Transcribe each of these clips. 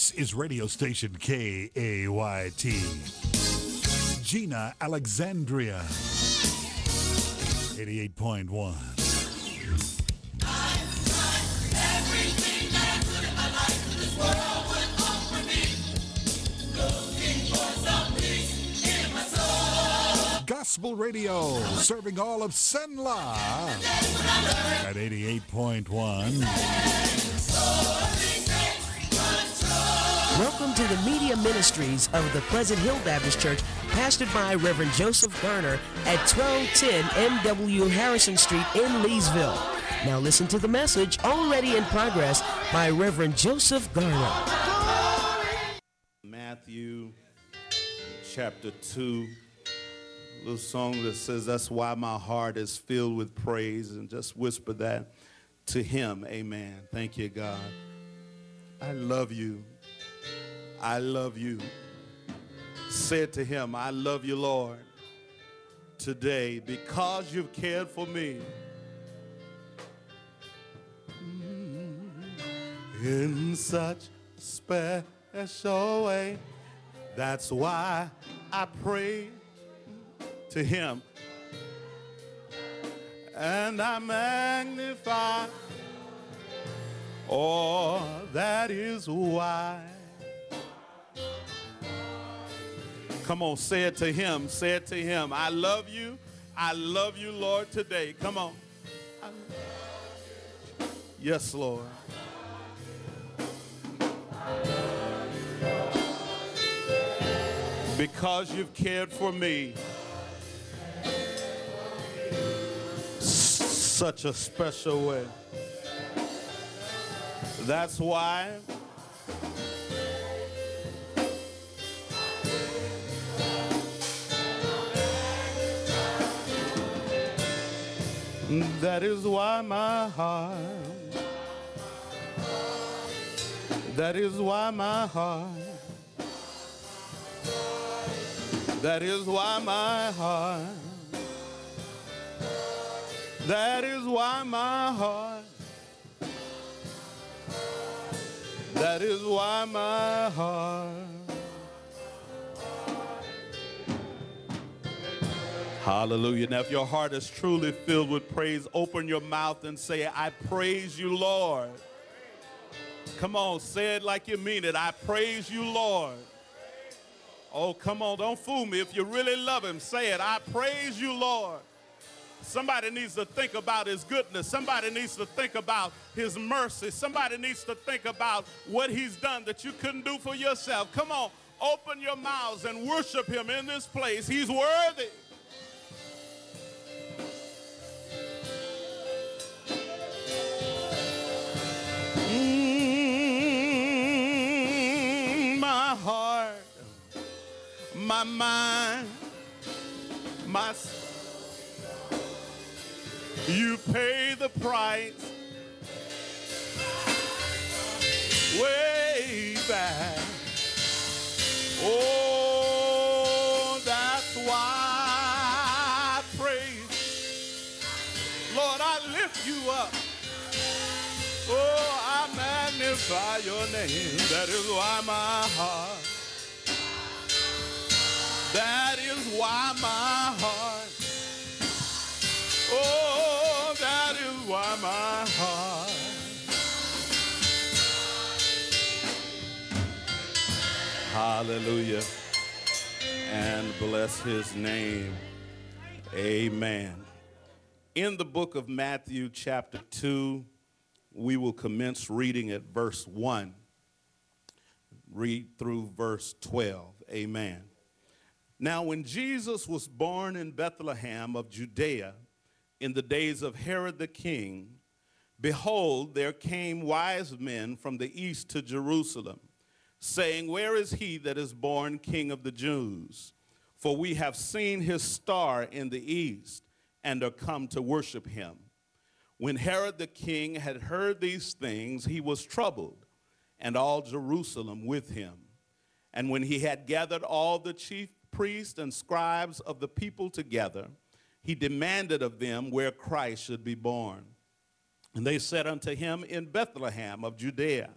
This is radio station KAYT. Gina Alexandria, 88.1. Gospel radio, serving all of Senla at 88.1. Welcome to the media ministries of the Pleasant Hill Baptist Church, pastored by Reverend Joseph Garner at 1210 M.W. Harrison Street in Leesville. Now listen to the message already in progress by Reverend Joseph Garner. Matthew chapter 2. Little song that says, that's why my heart is filled with praise, and just whisper that to him. Amen. Thank you, God. I love you. I love you. Say it to him. I love you, Lord, today because you've cared for me in such a special way. That's why I pray to him, and I magnify. Oh, that is why. Come on, say it to him. Say it to him. I love you. I love you, Lord, today. Come on. Yes, Lord. Because you've cared for me such a special way. That's why that is why my heart, that is why my heart, that is why my heart, that is why my heart, that is why my heart. Hallelujah. Now, if your heart is truly filled with praise, open your mouth and say, I praise you, Lord. Come on, say it like you mean it. I praise you, Lord. Oh, come on, don't fool me. If you really love him, say it. I praise you, Lord. Somebody needs to think about his goodness. Somebody needs to think about his mercy. Somebody needs to think about what he's done that you couldn't do for yourself. Come on, open your mouths and worship him in this place. He's worthy. My heart, my mind, my soul. You pay the price way back. Oh, that's why I praise. Lord, I lift you up. Oh, I magnify your name. That is why my heart. That is why my heart. Oh, that is why my heart. Hallelujah. And bless his name. Amen. In the book of Matthew, chapter 2, we will commence reading at verse 1. Read through verse 12. Amen. Now, when Jesus was born in Bethlehem of Judea, in the days of Herod the king, behold, there came wise men from the east to Jerusalem, saying, where is he that is born King of the Jews? For we have seen his star in the east, and are come to worship him. When Herod the king had heard these things, he was troubled, and all Jerusalem with him. And when he had gathered all the chief priests and scribes of the people together, he demanded of them where Christ should be born. And they said unto him, in Bethlehem of Judea,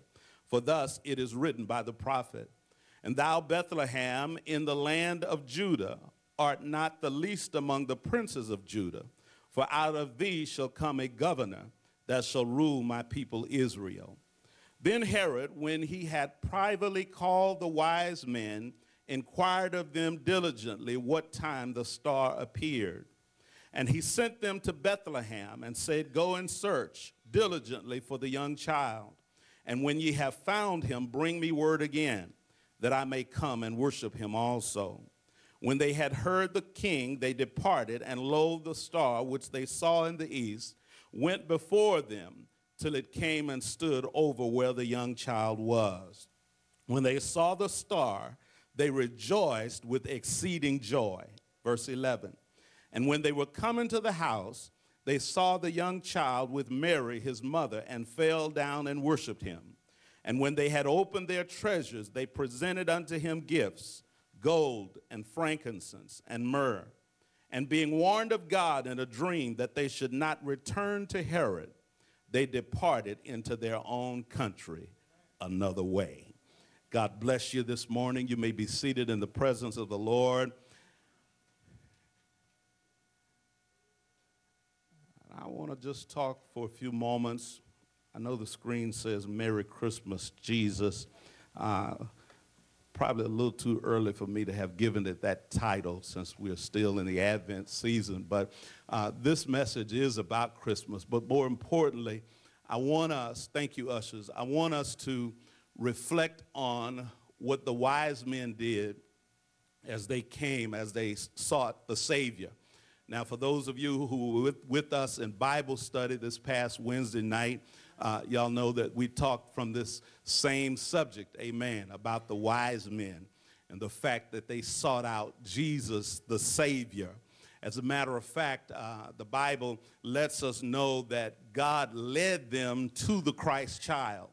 For thus it is written by the prophet, and thou, Bethlehem, in the land of Judah, art not the least among the princes of Judah, for out of thee shall come a governor that shall rule my people Israel. Then Herod, when he had privately called the wise men, inquired of them diligently what time the star appeared. And he sent them to Bethlehem and said, Go and search diligently for the young child. And when ye have found him, bring me word again, that I may come and worship him also. When they had heard the king, they departed, and lo, the star which they saw in the east went before them till it came and stood over where the young child was. When they saw the star, they rejoiced with exceeding joy. Verse 11. And when they were come into the house, they saw the young child with Mary, his mother, and fell down and worshiped him. And when they had opened their treasures, they presented unto him gifts, gold and frankincense and myrrh. And being warned of God in a dream that they should not return to Herod, they departed into their own country another way. God bless you this morning. You may be seated in the presence of the Lord. I want to just talk for a few moments. I know the screen says Merry Christmas, Jesus. Probably a little too early for me to have given it that title since we're still in the Advent season. But this message is about Christmas. But more importantly, I want us, thank you, ushers, I want us to reflect on what the wise men did as they came, as they sought the Savior. Now, for those of you who were with us in Bible study this past Wednesday night, y'all know that we talked from this same subject, amen, about the wise men and the fact that they sought out Jesus, the Savior. As a matter of fact, the Bible lets us know that God led them to the Christ child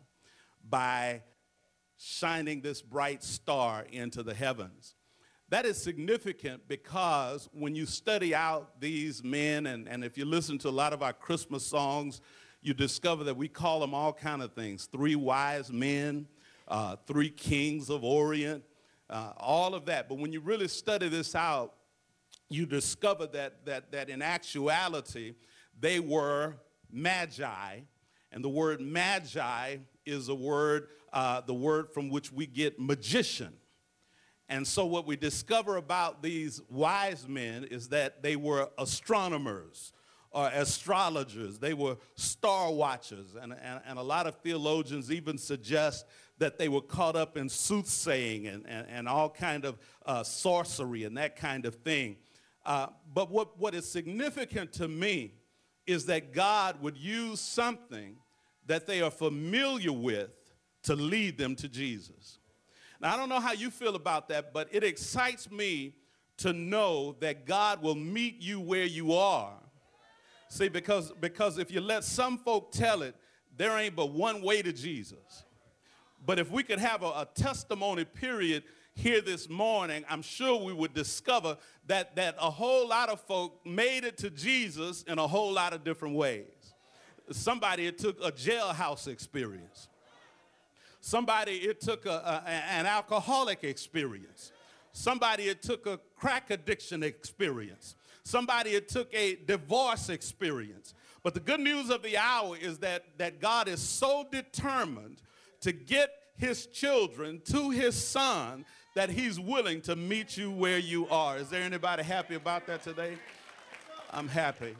by shining this bright star into the heavens. That is significant because when you study out these men, and if you listen to a lot of our Christmas songs, you discover that we call them all kind of things. 3 wise men, 3 kings of Orient, all of that. But when you really study this out, you discover that in actuality, they were magi. And the word magi is a word, the word from which we get magician. And so what we discover about these wise men is that they were astronomers or astrologers. They were star watchers. And a lot of theologians even suggest that they were caught up in soothsaying and all kind of sorcery and that kind of thing. But what is significant to me is that God would use something that they are familiar with to lead them to Jesus. Now, I don't know how you feel about that, but it excites me to know that God will meet you where you are. See, because if you let some folk tell it, there ain't but one way to Jesus. But if we could have a testimony period here this morning, I'm sure we would discover that a whole lot of folk made it to Jesus in a whole lot of different ways. Somebody, it took a jailhouse experience. Somebody, it took an alcoholic experience. Somebody, it took a crack addiction experience. Somebody, it took a divorce experience. But the good news of the hour is that God is so determined to get his children to his son that he's willing to meet you where you are. Is there anybody happy about that today? I'm happy.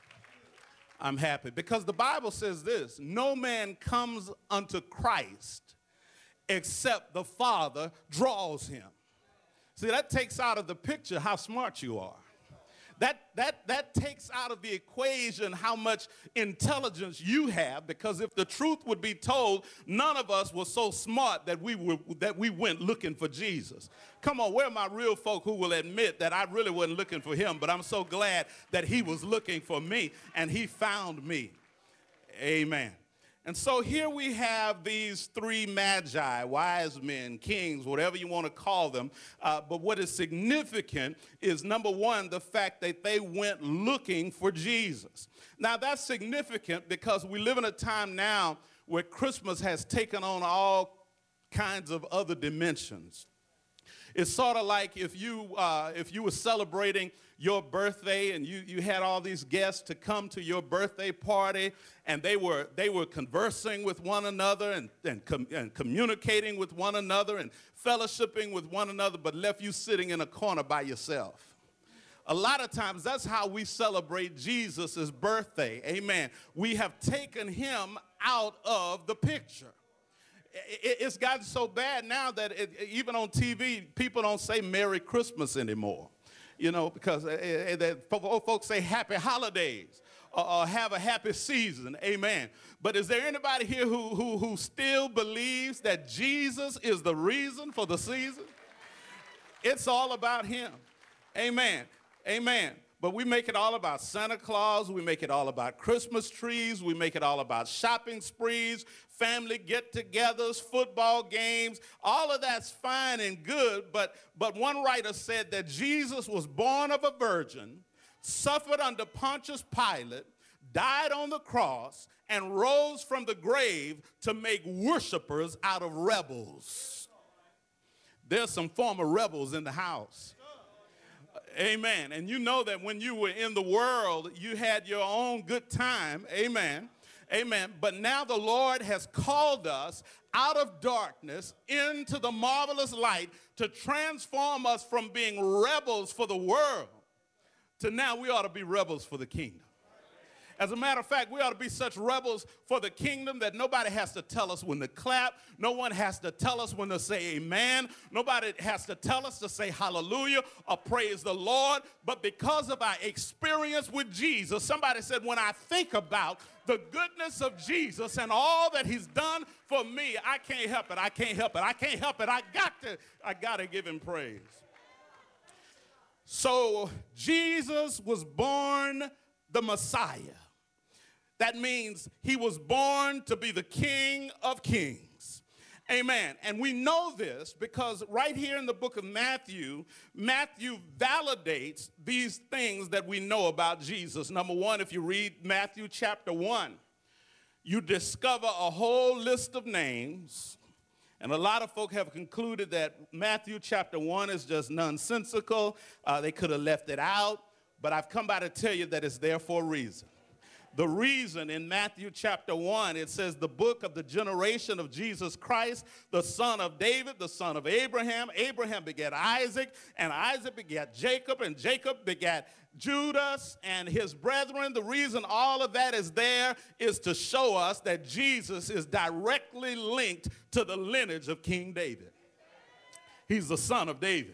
I'm happy because the Bible says this: no man comes unto Christ except the Father draws him. See, that takes out of the picture how smart you are. That takes out of the equation how much intelligence you have, because if the truth would be told, none of us were so smart that we went looking for Jesus. Come on, where are my real folk who will admit that I really wasn't looking for him, but I'm so glad that he was looking for me and he found me. Amen. And so here we have these 3 magi, wise men, kings, whatever you want to call them. But what is significant is, number one, the fact that they went looking for Jesus. Now, that's significant because we live in a time now where Christmas has taken on all kinds of other dimensions. It's sort of like if you were celebrating your birthday and you had all these guests to come to your birthday party, and they were conversing with one another and communicating with one another and fellowshipping with one another, but left you sitting in a corner by yourself. A lot of times that's how we celebrate Jesus' birthday. Amen. We have taken him out of the picture. It's gotten so bad now that even on TV, people don't say Merry Christmas anymore, you know, because folks say Happy Holidays or have a happy season. Amen. But is there anybody here who still believes that Jesus is the reason for the season? It's all about him. Amen. Amen. But we make it all about Santa Claus. We make it all about Christmas trees. We make it all about shopping sprees, family get-togethers, football games. All of that's fine and good, but one writer said that Jesus was born of a virgin, suffered under Pontius Pilate, died on the cross, and rose from the grave to make worshipers out of rebels. There's some former rebels in the house. Amen. And you know that when you were in the world, you had your own good time. Amen. Amen. But now the Lord has called us out of darkness into the marvelous light to transform us from being rebels for the world to now we ought to be rebels for the kingdom. As a matter of fact, we ought to be such rebels for the kingdom that nobody has to tell us when to clap. No one has to tell us when to say amen. Nobody has to tell us to say hallelujah or praise the Lord. But because of our experience with Jesus, somebody said, when I think about the goodness of Jesus and all that he's done for me, I can't help it. I can't help it. I can't help it. I got to give him praise. So Jesus was born the Messiah. That means he was born to be the King of Kings. Amen. And we know this because right here in the book of Matthew, Matthew validates these things that we know about Jesus. Number one, if you read Matthew chapter 1, you discover a whole list of names. And a lot of folk have concluded that Matthew chapter 1 is just nonsensical. They could have left it out. But I've come by to tell you that it's there for a reason. The reason in Matthew chapter 1, it says the book of the generation of Jesus Christ, the son of David, the son of Abraham. Abraham begat Isaac, and Isaac begat Jacob, and Jacob begat Judas and his brethren. The reason all of that is there is to show us that Jesus is directly linked to the lineage of King David. He's the son of David,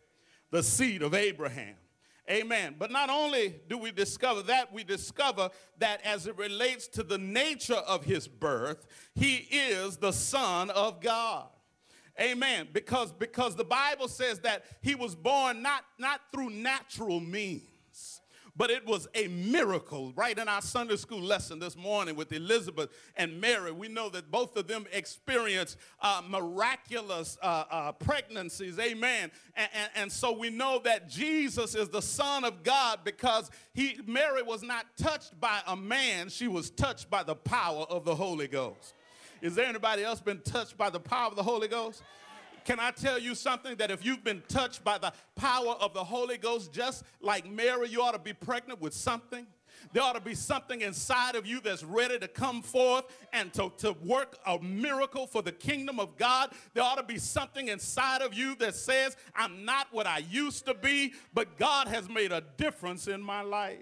the seed of Abraham. Amen. But not only do we discover that, we discover that as it relates to the nature of his birth, he is the Son of God. Amen. Because the Bible says that he was born not through natural means, but it was a miracle. Right in our Sunday school lesson this morning with Elizabeth and Mary, we know that both of them experienced miraculous pregnancies. Amen. And so we know that Jesus is the Son of God because Mary was not touched by a man. She was touched by the power of the Holy Ghost. Is there anybody else been touched by the power of the Holy Ghost? Can I tell you something, that if you've been touched by the power of the Holy Ghost, just like Mary, you ought to be pregnant with something. There ought to be something inside of you that's ready to come forth and to work a miracle for the kingdom of God. There ought to be something inside of you that says, I'm not what I used to be, but God has made a difference in my life.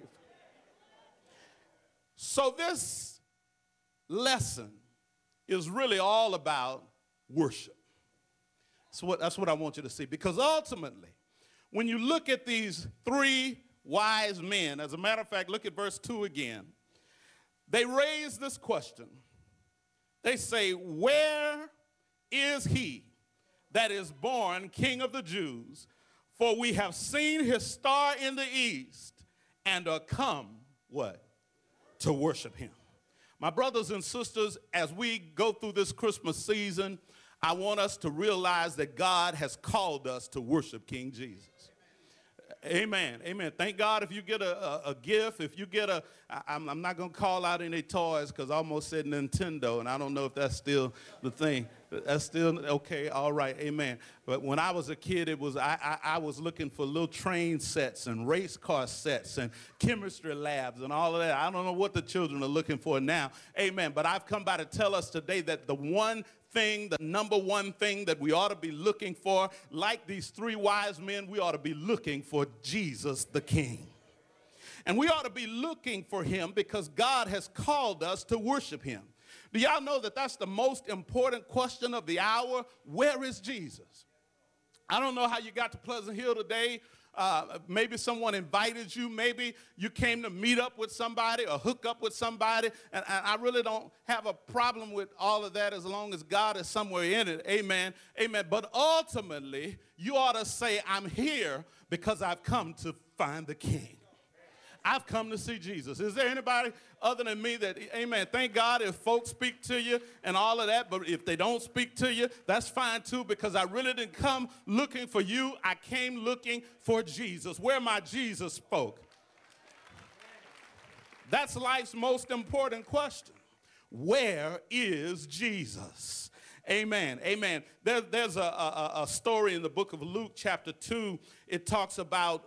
So this lesson is really all about worship. That's what I want you to see. Because ultimately, when you look at these three wise men, as a matter of fact, look at verse 2 again. They raise this question. They say, where is he that is born King of the Jews? For we have seen his star in the east and are come, what? To worship him. My brothers and sisters, as we go through this Christmas season, I want us to realize that God has called us to worship King Jesus. Amen. Amen. Thank God if you get a gift, if you get I'm not going to call out any toys because I almost said Nintendo, and I don't know if that's still the thing. That's still, okay, all right, amen. But when I was a kid, it was I was looking for little train sets and race car sets and chemistry labs and all of that. I don't know what the children are looking for now, amen. But I've come by to tell us today that the number one thing that we ought to be looking for, like these three wise men, we ought to be looking for Jesus the King. And we ought to be looking for him because God has called us to worship him. Do y'all know that that's the most important question of the hour? Where is Jesus? I don't know how you got to Pleasant Hill today. Maybe someone invited you. Maybe you came to meet up with somebody or hook up with somebody. And I really don't have a problem with all of that as long as God is somewhere in it. Amen. Amen. But ultimately, you ought to say, I'm here because I've come to find the King. I've come to see Jesus. Is there anybody other than me that, amen, thank God if folks speak to you and all of that, but if they don't speak to you, that's fine too, because I really didn't come looking for you. I came looking for Jesus. Where are my Jesus folk? That's life's most important question. Where is Jesus? Amen. Amen. There's a story in the book of Luke, chapter 2. It talks about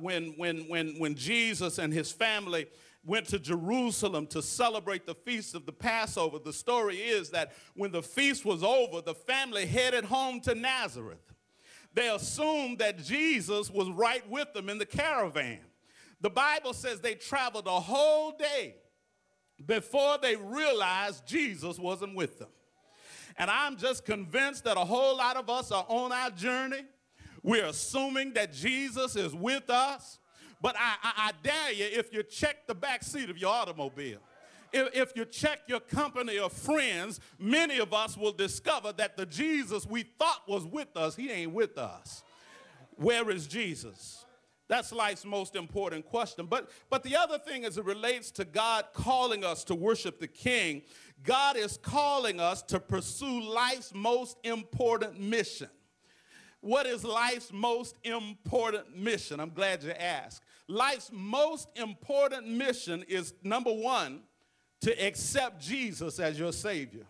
when Jesus and his family went to Jerusalem to celebrate the feast of the Passover. The story is that when the feast was over, the family headed home to Nazareth. They assumed that Jesus was right with them in the caravan. The Bible says they traveled a whole day before they realized Jesus wasn't with them. And I'm just convinced that a whole lot of us are on our journey. We're assuming that Jesus is with us. But I dare you, if you check the back seat of your automobile, if you check your company of friends, many of us will discover that the Jesus we thought was with us, he ain't with us. Where is Jesus? That's life's most important question. But the other thing as it relates to God calling us to worship the King, God is calling us to pursue life's most important mission. What is life's most important mission? I'm glad you asked. Life's most important mission is, number one, to accept Jesus as your Savior.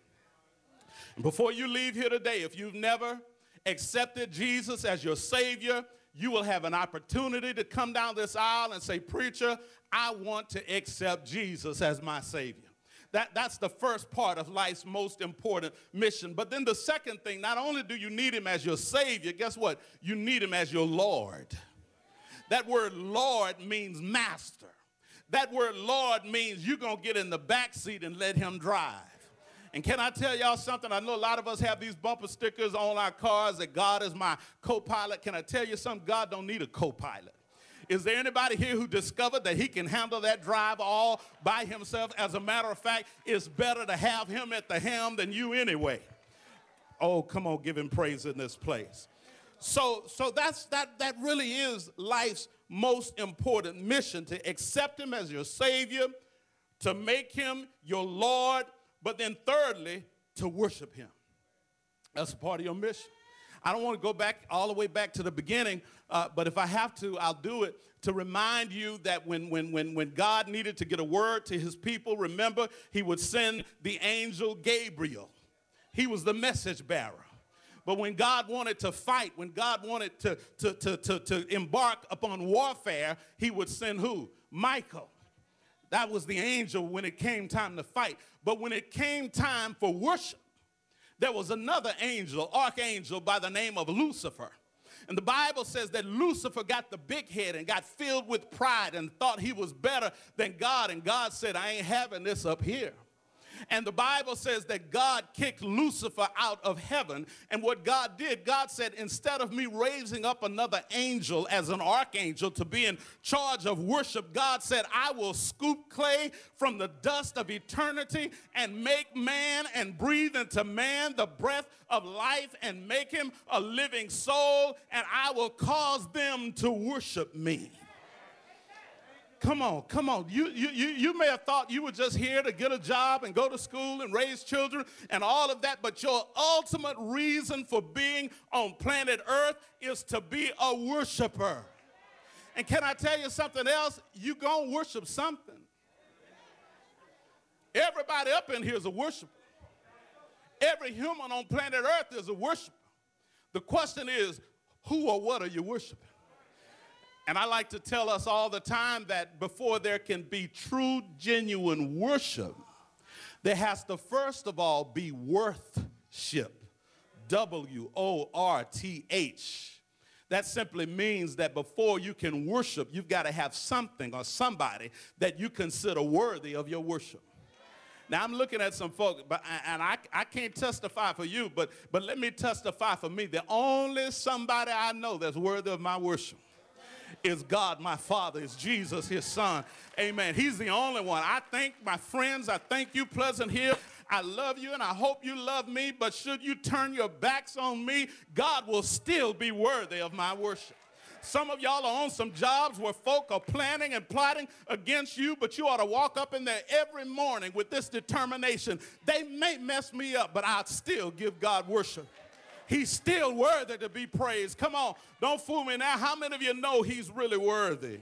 And before you leave here today, if you've never accepted Jesus as your Savior, you will have an opportunity to come down this aisle and say, preacher, I want to accept Jesus as my Savior. That's the first part of life's most important mission. But then the second thing, not only do you need him as your Savior, guess what? You need him as your Lord. That word Lord means master. That word Lord means you're going to get in the back seat and let him drive. And can I tell y'all something? I know a lot of us have these bumper stickers on our cars that God is my co-pilot. Can I tell you something? God don't need a co-pilot. Is there anybody here who discovered that he can handle that drive all by himself? As a matter of fact, it's better to have him at the helm than you anyway. Oh, come on, give him praise in this place. So that really is life's most important mission, to accept him as your Savior, to make him your Lord, but then thirdly, to worship him. That's a part of your mission. I don't want to go back all the way back to the beginning, but if I have to, I'll do it to remind you that when God needed to get a word to his people, remember, he would send the angel Gabriel. He was the message bearer. But when God wanted to fight, when God wanted to embark upon warfare, he would send who? Michael. That was the angel when it came time to fight. But when it came time for worship, there was another angel, archangel by the name of Lucifer. And the Bible says that Lucifer got the big head and got filled with pride and thought he was better than God. And God said, I ain't having this up here. And the Bible says that God kicked Lucifer out of heaven. And what God did, God said, instead of me raising up another angel as an archangel to be in charge of worship, God said, I will scoop clay from the dust of eternity and make man and breathe into man the breath of life and make him a living soul, and I will cause them to worship me. Come on, come on. You may have thought you were just here to get a job and go to school and raise children and all of that, but your ultimate reason for being on planet Earth is to be a worshiper. And can I tell you something else? You gonna worship something. Everybody up in here is a worshiper. Every human on planet Earth is a worshiper. The question is, who or what are you worshiping? And I like to tell us all the time that before there can be true, genuine worship, there has to first of all be worthship. W-O-R-T-H. That simply means that before you can worship, you've got to have something or somebody that you consider worthy of your worship. Now, I'm looking at some folks, and I can't testify for you, but let me testify for me. The only somebody I know that's worthy of my worship is God, my Father, is Jesus, his Son. Amen. He's the only one. I thank my friends. I thank you, Pleasant Hill. I love you, and I hope you love me, but should you turn your backs on me, God will still be worthy of my worship. Some of y'all are on some jobs where folk are planning and plotting against you, but you ought to walk up in there every morning with this determination. They may mess me up, but I'll still give God worship. He's still worthy to be praised. Come on, don't fool me now. How many of you know he's really worthy?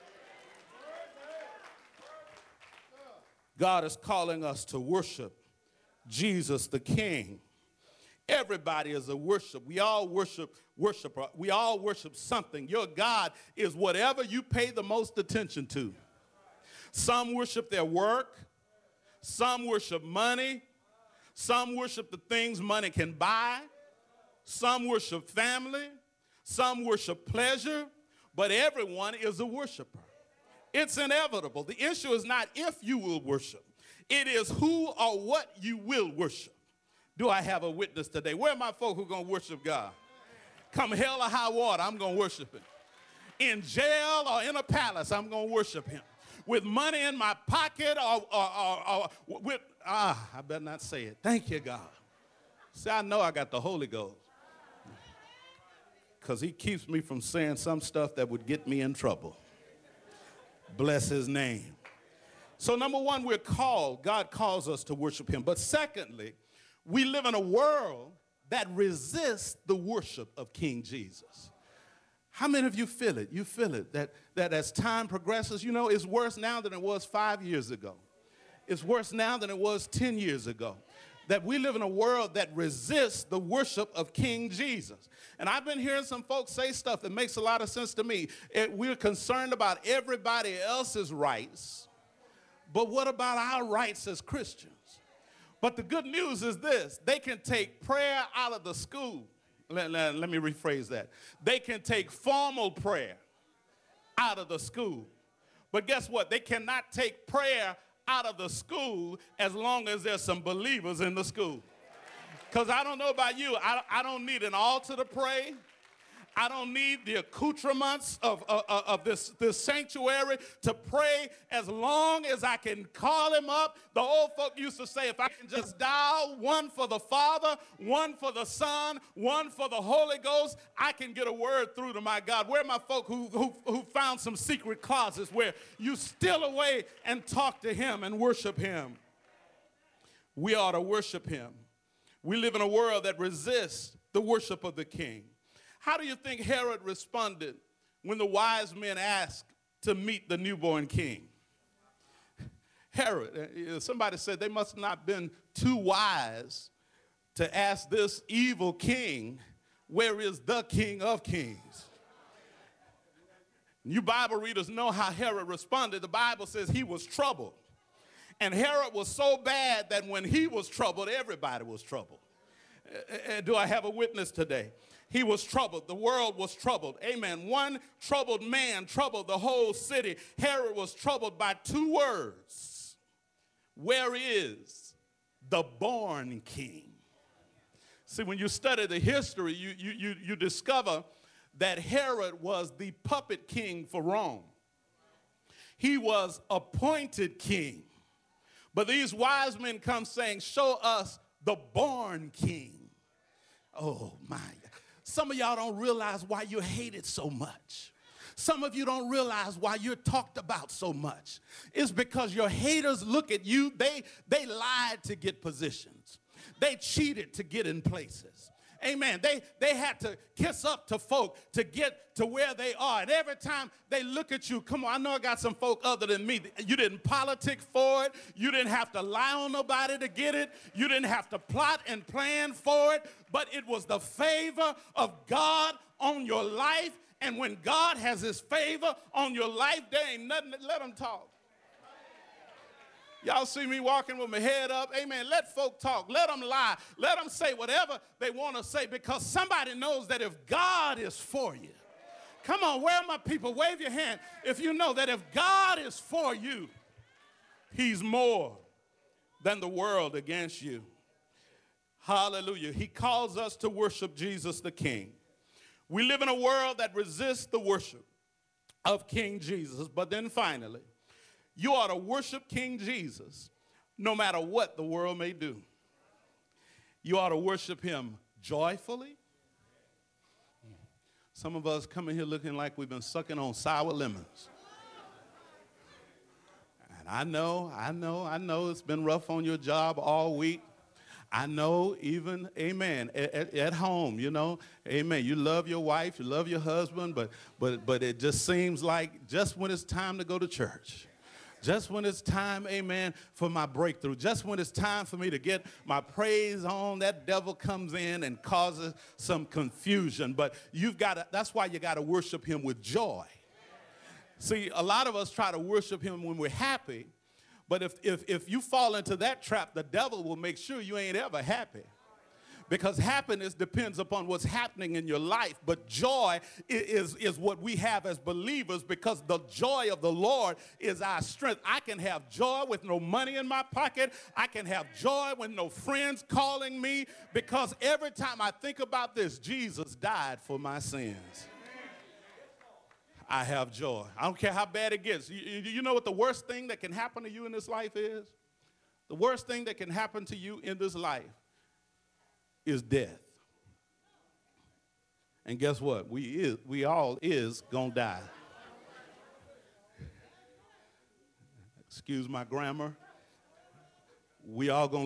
God is calling us to worship Jesus the King. Everybody is a worshiper. We all worship worshiper. We all worship something. Your God is whatever you pay the most attention to. Some worship their work. Some worship money. Some worship the things money can buy. Some worship family. Some worship pleasure. But everyone is a worshiper. It's inevitable. The issue is not if you will worship. It is who or what you will worship. Do I have a witness today? Where are my folk who are going to worship God? Come hell or high water, I'm going to worship him. In jail or in a palace, I'm going to worship him. With money in my pocket or with, I better not say it. Thank you, God. See, I know I got the Holy Ghost. Because he keeps me from saying some stuff that would get me in trouble. Bless his name. So number one, we're called. God calls us to worship him. But secondly, we live in a world that resists the worship of King Jesus. How many of you feel it? You feel it, that as time progresses, you know, it's worse now than it was 5 years ago. It's worse now than it was 10 years ago. That we live in a world that resists the worship of King Jesus. And I've been hearing some folks say stuff that makes a lot of sense to me. We're concerned about everybody else's rights, but what about our rights as Christians? But the good news is this: they can take prayer out of the school. Let me rephrase that. They can take formal prayer out of the school. But guess what? They cannot take prayer out of the school as long as there's some believers in the school. Because I don't know about you, I don't need an altar to pray. I don't need the accoutrements of this sanctuary to pray as long as I can call him up. The old folk used to say, if I can just dial one for the Father, one for the Son, one for the Holy Ghost, I can get a word through to my God. Where are my folk who found some secret closets where you steal away and talk to him and worship him? We ought to worship him. We live in a world that resists the worship of the King. How do you think Herod responded when the wise men asked to meet the newborn king? Herod, somebody said they must not have been too wise to ask this evil king, where is the King of Kings? You Bible readers know how Herod responded. The Bible says he was troubled. And Herod was so bad that when he was troubled, everybody was troubled. Do I have a witness today? He was troubled. The world was troubled. Amen. One troubled man troubled the whole city. Herod was troubled by two words. Where is the born king? See, when you study the history, you discover that Herod was the puppet king for Rome. He was appointed king. But these wise men come saying, show us the born king. Oh, my God. Some of y'all don't realize why you're hated so much. Some of you don't realize why you're talked about so much. It's because your haters look at you. They lied to get positions. They cheated to get in places. amen, they had to kiss up to folk to get to where they are. And every time they look at you, come on, I know I got some folk other than me. You didn't politic for it. You didn't have to lie on nobody to get it. You didn't have to plot and plan for it. But it was the favor of God on your life. And when God has his favor on your life, there ain't nothing that let them talk. Y'all see me walking with my head up. Amen. Let folk talk. Let them lie. Let them say whatever they want to say, because somebody knows that if God is for you, come on, where are my people? Wave your hand if you know that if God is for you, he's more than the world against you. Hallelujah. He calls us to worship Jesus the King. We live in a world that resists the worship of King Jesus. But then finally, you ought to worship King Jesus no matter what the world may do. You ought to worship him joyfully. Some of us come in here looking like we've been sucking on sour lemons. And I know it's been rough on your job all week. I know even, amen, at home, you know, amen, you love your wife, you love your husband, but it just seems like just when it's time to go to church, just when it's time, amen, for my breakthrough, just when it's time for me to get my praise on, that devil comes in and causes some confusion. But that's why you got to worship him with joy. See, a lot of us try to worship him when we're happy, but if you fall into that trap, the devil will make sure you ain't ever happy. Because happiness depends upon what's happening in your life. But joy is what we have as believers, because the joy of the Lord is our strength. I can have joy with no money in my pocket. I can have joy with no friends calling me, because every time I think about this, Jesus died for my sins. I have joy. I don't care how bad it gets. You know what the worst thing that can happen to you in this life is? The worst thing that can happen to you in this life is death. And guess what? We all is gonna die. Excuse my grammar. We all gonna